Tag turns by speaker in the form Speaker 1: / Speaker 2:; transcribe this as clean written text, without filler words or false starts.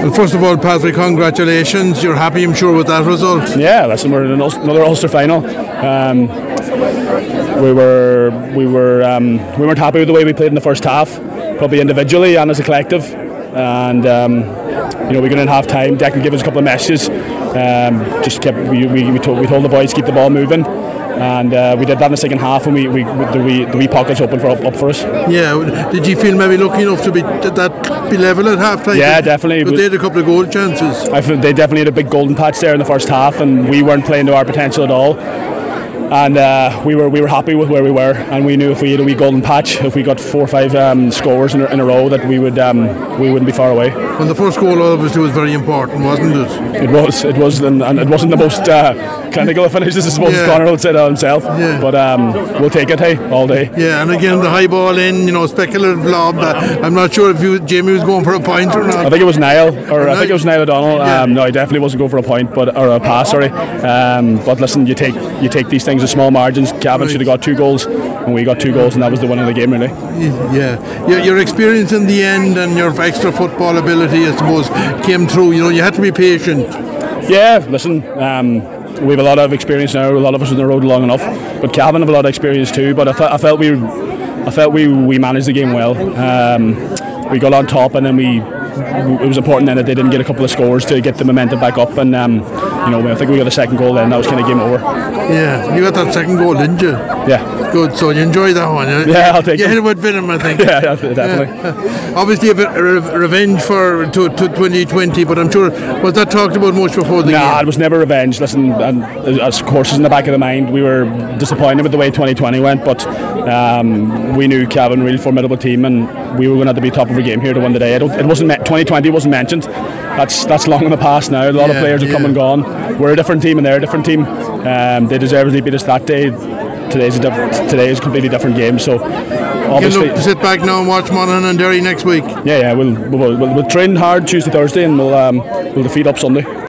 Speaker 1: Well, first of all, Patrick, congratulations. You're happy, I'm sure, with that result.
Speaker 2: Yeah, listen, we're in another Ulster final. We weren't happy with the way we played in the first half, probably individually and as a collective. And we got in half time. Declan gave us a couple of messages. We told the boys to keep the ball moving. And we did that in the second half, and the wee pockets open up for us.
Speaker 1: Yeah, did you feel maybe lucky enough to be level at half time?
Speaker 2: Yeah, definitely.
Speaker 1: But they had a couple of goal chances.
Speaker 2: I feel they definitely had a big golden patch there in the first half, and we weren't playing to our potential at all. And we were happy with where we were, and we knew if we had a wee golden patch, if we got 4 or 5 scores in a row, that we wouldn't be far away.
Speaker 1: And the first goal obviously was very important, wasn't it?
Speaker 2: It was, and it wasn't the most clinical of finishes, I suppose. Conor would say that himself. Yeah. But we'll take it, hey, all day.
Speaker 1: Yeah, and again the high ball in, speculative lob. I'm not sure if Jamie was going for a point or not.
Speaker 2: I think it was Niall O'Donnell. Yeah. No, he definitely wasn't going for a point, or a pass. Sorry. But listen, you take these things with small margins. Cavan should have got 2 goals, and we got 2 goals, and that was the winning of the game, really.
Speaker 1: Yeah, your experience in the end and your extra football ability, I suppose, came through. You had to be patient.
Speaker 2: Yeah, listen. We have a lot of experience now. A lot of us on the road long enough, but Cavan have a lot of experience too. But I felt we managed the game well. We got on top, and then it was important then that they didn't get a couple of scores to get the momentum back up. And I think we got the second goal then. That was kind of game over.
Speaker 1: Yeah, you got that second goal, didn't you?
Speaker 2: Yeah.
Speaker 1: Good. So you enjoyed that one.
Speaker 2: Yeah, I'll take it.
Speaker 1: You hit it with venom, I think.
Speaker 2: Yeah, definitely.
Speaker 1: Yeah. Obviously, a revenge to 2020, but I'm sure, was that talked about much before the game?
Speaker 2: Nah, it was never revenge. Listen, and of course, it's in the back of the mind. We were disappointed with the way 2020 went, but we knew Cavan, a really formidable team, and we were going to have to be top of our game here to win the day. 2020 wasn't mentioned. That's long in the past now. A lot of players have come and gone. We're a different team, and they're a different team. They deservedly beat us that day. Today is a completely different game. So obviously,
Speaker 1: you can sit back now and watch Monaghan and Derry next week.
Speaker 2: Yeah. We'll train hard Tuesday, Thursday, and we'll defeat up Sunday.